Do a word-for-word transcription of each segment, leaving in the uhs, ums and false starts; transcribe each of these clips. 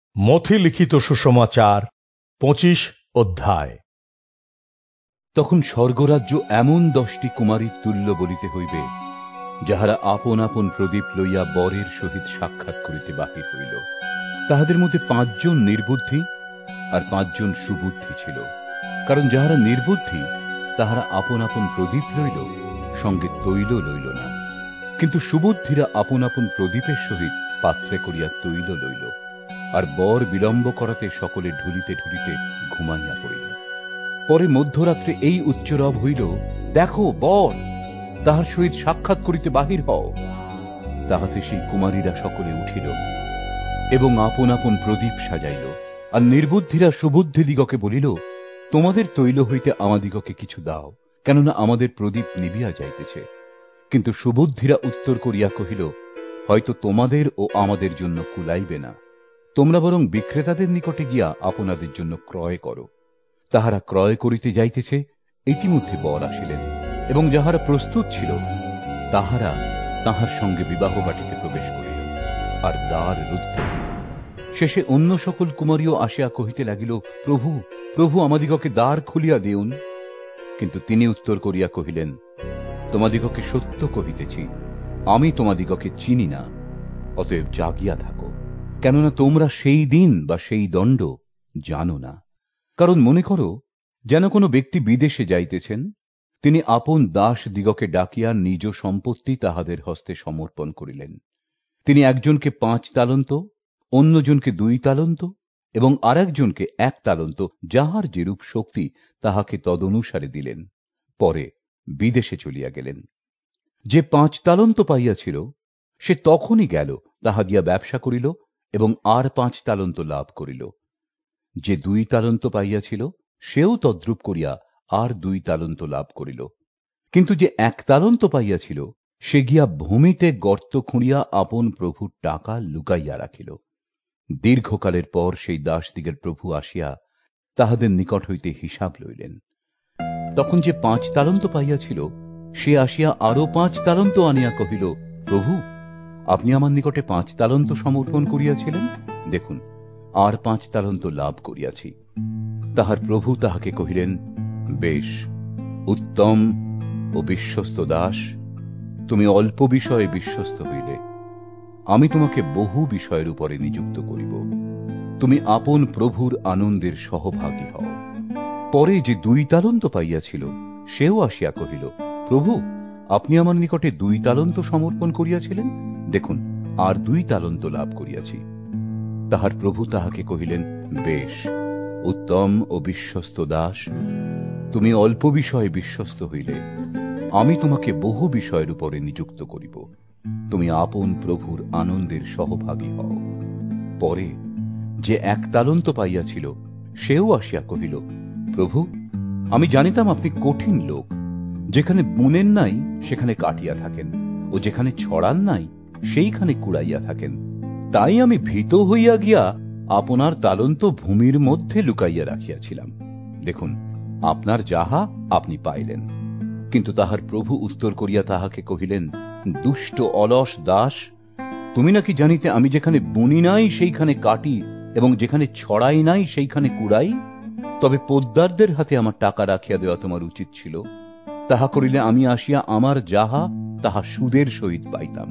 মথি লিখিত সুসমাচার পঁচিশ অধ্যায়। তখন স্বর্গরাজ্য এমন দশটি কুমারীর তুল্য বলিতে হইবে, যাহারা আপন আপন প্রদীপ লইয়া বরের সহিত সাক্ষাৎ করিতে বাহির হইল। তাহাদের মধ্যে পাঁচজন নির্বুদ্ধি আর পাঁচজন সুবুদ্ধি ছিল। কারণ যাহারা নির্বুদ্ধি তাহারা আপন আপন প্রদীপ লইল, সঙ্গে তৈল লইল না, কিন্তু সুবুদ্ধিরা আপন আপন প্রদীপের সহিত পাত্রে করিয়া তৈল লইল। আর বর বিলম্ব করাতে সকলে ঢুলিতে ঢুলিতে ঘুমাইয়া পড়িল। পরে মধ্যরাত্রে এই উচ্চরব হইল, দেখো বর, তাহার সহিত সাক্ষাৎ করিতে বাহির হও। তাহাতে সেই কুমারীরা সকলে উঠিল এবং আপন আপন প্রদীপ সাজাইল। আর নির্বুদ্ধিরা সুবুদ্ধিদিগকে বলিল, তোমাদের তৈল হইতে আমাদিগকে কিছু দাও, কেননা আমাদের প্রদীপ নিবিয়া যাইতেছে। কিন্তু সুবুদ্ধিরা উত্তর করিয়া কহিল, হয়তো তোমাদের ও আমাদের জন্য কুলাইবে না, তোমরা বরং বিক্রেতাদের নিকটে গিয়া আপনাদের জন্য ক্রয় করো। তাহারা ক্রয় করিতে যাইতেছে, ইতিমধ্যে বর আসিলেন, এবং যাহারা প্রস্তুত ছিল তাহারা তাহার সঙ্গে বিবাহ বাটিতে প্রবেশ করিল, আর দ্বার রুদ্ধ হইল। শেষে অন্য সকল কুমারীও আসিয়া কহিতে লাগিল, প্রভু প্রভু, আমাদিগকে দ্বার খুলিয়া দিউন। কিন্তু তিনি উত্তর করিয়া কহিলেন, তোমাদিগকে সত্য কহিতেছি, আমি তোমাদিগকে চিনি না। অতএব জাগিয়া থাকো, কেননা তোমরা সেই দিন বা সেই দণ্ড জানো না। কারণ মনে করো, যেন কোনো ব্যক্তি বিদেশে যাইতেছেন, তিনি আপন দাস দিগকে ডাকিয়া নিজ সম্পত্তি তাহাদের হস্তে সমর্পণ করিলেন। তিনি একজনকে পাঁচ তালন্ত, অন্যজনকে দুই তালন্ত এবং আর একজনকে এক তালন্ত, যাহার যেরূপ শক্তি তাহাকে তদনুসারে দিলেন। পরে বিদেশে চলিয়া গেলেন। যে পাঁচ তালন্ত পাইয়াছিল, সে তখনই গেল, তাহা দিয়া ব্যবসা করিল এবং আর পাঁচ তালন্ত লাভ করিল। যে দুই তালন্ত পাইয়াছিল, সেও তদ্রূপ করিয়া আর দুই তালন্ত লাভ করিল। কিন্তু যে এক তালন্ত পাইয়াছিল, সে গিয়া ভূমিতে গর্ত খুঁড়িয়া আপন প্রভুর টাকা লুকাইয়া রাখিল। দীর্ঘকালের পর সেই দাসদিগের প্রভু আসিয়া তাহাদের নিকট হইতে হিসাব লইলেন। তখন যে পাঁচ তালন্ত পাইয়াছিল, সে আসিয়া আরো পাঁচ তালন্ত আনিয়া কহিল, প্রভু, আপনি আমার নিকটে পাঁচ তালন্ত সমর্পণ করিয়াছিলেন, দেখুন আর পাঁচ তালন্ত লাভ করিয়াছি। তাহার প্রভু তাহাকে কহিলেন, বেশ, উত্তম ও বিশ্বস্ত দাস, তুমি অল্প বিষয়ে বিশ্বস্ত হইলে, আমি তোমাকে বহু বিষয়ের উপরে নিযুক্ত করিব। তুমি আপন প্রভুর আনন্দের সহভাগী হও। পরে যে দুই তালন্ত পাইয়াছিল, সেও আসিয়া কহিল, প্রভু, আপনি আমার নিকটে দুই তালন্ত সমর্পণ করিয়াছিলেন, দেখুন আর দুই তালন্ত লাভ করিয়াছি। তাহার প্রভু তাহাকে কহিলেন, বেশ, উত্তম ও বিশ্বস্ত দাস, তুমি অল্প বিষয়ে বিশ্বস্ত হইলে, আমি তোমাকে বহু বিষয়ের উপরে নিযুক্ত করিব। তুমি আপন প্রভুর আনন্দের সহভাগী হও। পরে যে এক তালন্ত পাইয়াছিল, সেও আসিয়া কহিল, প্রভু, আমি জানিতাম আপনি কঠিন লোক, যেখানে বুনেন নাই সেখানে কাটিয়া থাকেন, ও যেখানে ছড়ান নাই সেইখানে কুড়াইয়া থাকেন। তাই আমি ভীত হইয়া গিয়া আপনার তালন্ত ভূমির মধ্যে লুকাইয়া রাখিয়াছিলাম, দেখুন আপনার যাহা আপনি পাইলেন। কিন্তু তাহার প্রভু উত্তর করিয়া তাহাকে কহিলেন, দুষ্ট অলস দাস, তুমি নাকি জানিতে আমি যেখানে বুনি নাই সেইখানে কাটি, এবং যেখানে ছড়াই নাই সেইখানে কুড়াই? তবে পোদ্দারদের হাতে আমার টাকা রাখিয়া দেওয়া তোমার উচিত ছিল। তাহা করিলে আমি আসিয়া আমার যাহা তাহা সুদের সহিত পাইতাম।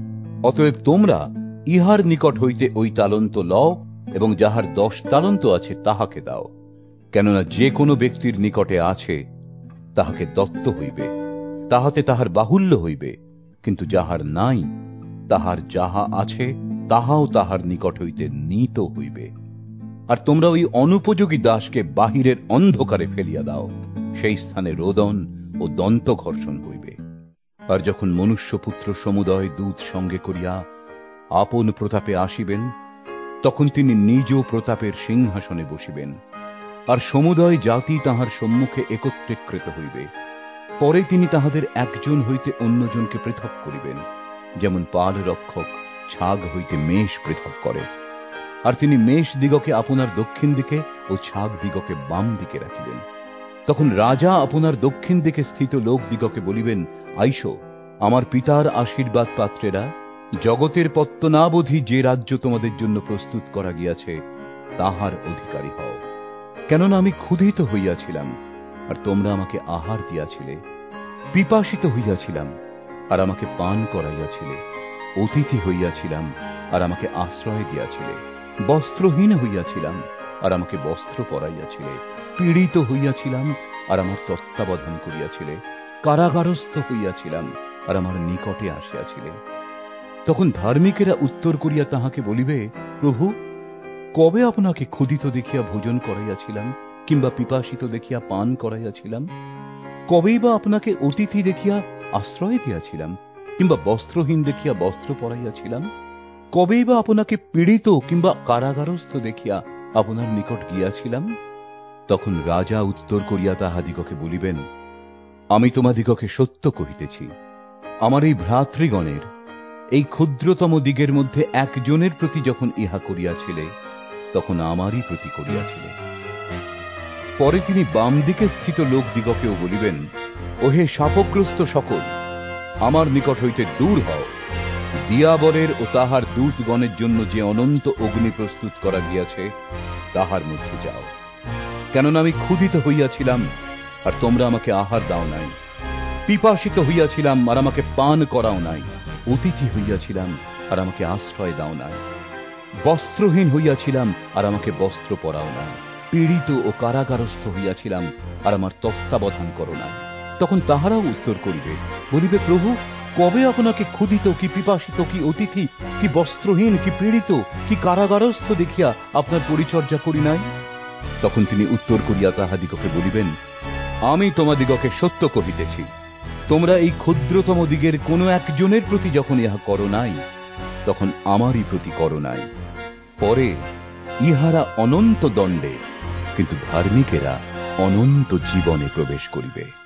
অতএব তোমরা ইহার নিকট হইতে ওই তালন্ত লও, এবং যাহার দশ তালন্ত আছে তাহাকে দাও। কেননা যে কোনো ব্যক্তির নিকটে আছে, তাহাকে দত্ত হইবে, তাহাতে তাহার বাহুল্য হইবে। কিন্তু যাহার নাই, তাহার যাহা আছে তাহাও তাহার নিকট হইতে নীত হইবে। আর তোমরা ওই অনুপযোগী দাসকে বাহিরের অন্ধকারে ফেলিয়া দাও, সেই স্থানে রোদন ও দন্ত ঘর্ষণ হইবে। আর যখন মনুষ্যপুত্র সমুদয় দূত সঙ্গে করিয়া আপন প্রতাপে আসিবেন, তখন তিনি নিজ প্রতাপের সিংহাসনে বসিবেন, আর সমুদয় জাতি তাহার সম্মুখে একত্রীকৃত হইবে। পরে তিনি তাহাদের একজন হইতে অন্যজনকে পৃথক করিবেন, যেমন পাল রক্ষক ছাগ হইতে মেষ পৃথক করে। আর তিনি মেষ দিগকে আপনার দক্ষিণ দিকে ও ছাগ দিগকে বাম দিকে রাখিবেন। তখন রাজা আপনার দক্ষিণ দিকে স্থিত লোক দিগকে বলিবেন, আইসো, আমার পিতার আশীর্বাদ পাত্রেরা, জগতের পত্তনাবধি যে রাজ্য তোমাদের জন্য প্রস্তুত করা গিয়াছে তাহার অধিকারী হও। কেননা আমি ক্ষুধিত হইয়াছিলাম, আর তোমরা আমাকে আহার দিয়াছিলে, পিপাসিত হইয়াছিলাম, আর আমাকে পান করাইয়াছিলে, অতিথি হইয়াছিলাম, আর আমাকে আশ্রয় দিয়াছিলে, বস্ত্রহীন হইয়াছিলাম, আর আমাকে বস্ত্র পরাইয়াছিলে, পীড়িত হইয়াছিলাম, আর আমার তত্ত্বাবধান করিয়াছিলে, কারাগারস্থ হইয়াছিলাম, আর আমার নিকটে আসিয়াছিলে। তখন ধার্মিকেরা উত্তর করিয়া তাহাকে বলিবে, প্রভু, কবে আপনাকে ক্ষুধিত দেখিয়া ভোজন করাইয়াছিলাম, কিংবা পিপাসিত দেখিয়া পান করাইয়াছিলাম? কবেই বা আপনাকে অতিথি দেখিয়া আশ্রয় দিয়াছিলাম, কিংবা বস্ত্রহীন দেখিয়া বস্ত্র পরাইয়াছিলাম? কবেই বা আপনাকে পীড়িত কিংবা কারাগারস্থ দেখিয়া আপনার নিকট গিয়াছিলাম? তখন রাজা উত্তর করিয়া তাহাদিগকে বলিবেন, আমি তোমাদিগকে সত্য কহিতেছি, আমার এই ভ্রাতৃগণের এই ক্ষুদ্রতম দিগের মধ্যে একজনের প্রতি যখন ইহা করিয়াছিলে, তখন আমারই প্রতি করিয়াছিলে। পরে তিনি বাম দিকে স্থিত লোকদিগকেও বলিবেন, ওহে শাপগ্রস্ত সকল, আমার নিকট হইতে দূর হও, দিয়াবরের ও তাহার দূতগণের জন্য যে অনন্ত অগ্নি প্রস্তুত করা গিয়াছে তাহার মধ্যে যাও। কেননা আমি ক্ষুধিত হইয়াছিলাম, আর তোমরা আমাকে আহার দাও নাই, পিপাসিত হইয়াছিলাম, আর আমাকে পান করাও নাই, অতিথি হইয়াছিলাম, আর আমাকে আশ্রয় দাও নাই, বস্ত্রহীন হইয়াছিলাম, আর আমাকে বস্ত্র পরাও নাই, পীড়িত ও কারাগারস্থ হইয়াছিলাম, আর আমার তত্ত্বাবধান করো নাই। তখন তাহারাও উত্তর করিবে, বলিবে, প্রভু, কবে আপনাকে ক্ষুধিত কি পিপাসিত কি অতিথি কি বস্ত্রহীন কি পীড়িত কি কারাগারস্থ দেখিয়া আপনার পরিচর্যা করি নাই? তখন তিনি উত্তর করিয়া তাহাদিগকে বলিবেন, আমি তোমাদিগকে সত্য কহিতেছি, তোমরা এই ক্ষুদ্রতম দিগের কোন একজনের প্রতি যখন ইহা করো নাই, তখন আমারই প্রতি করো নাই। পরে ইহারা অনন্ত দণ্ডে, কিন্তু ধার্মিকেরা অনন্ত জীবনে প্রবেশ করিবে।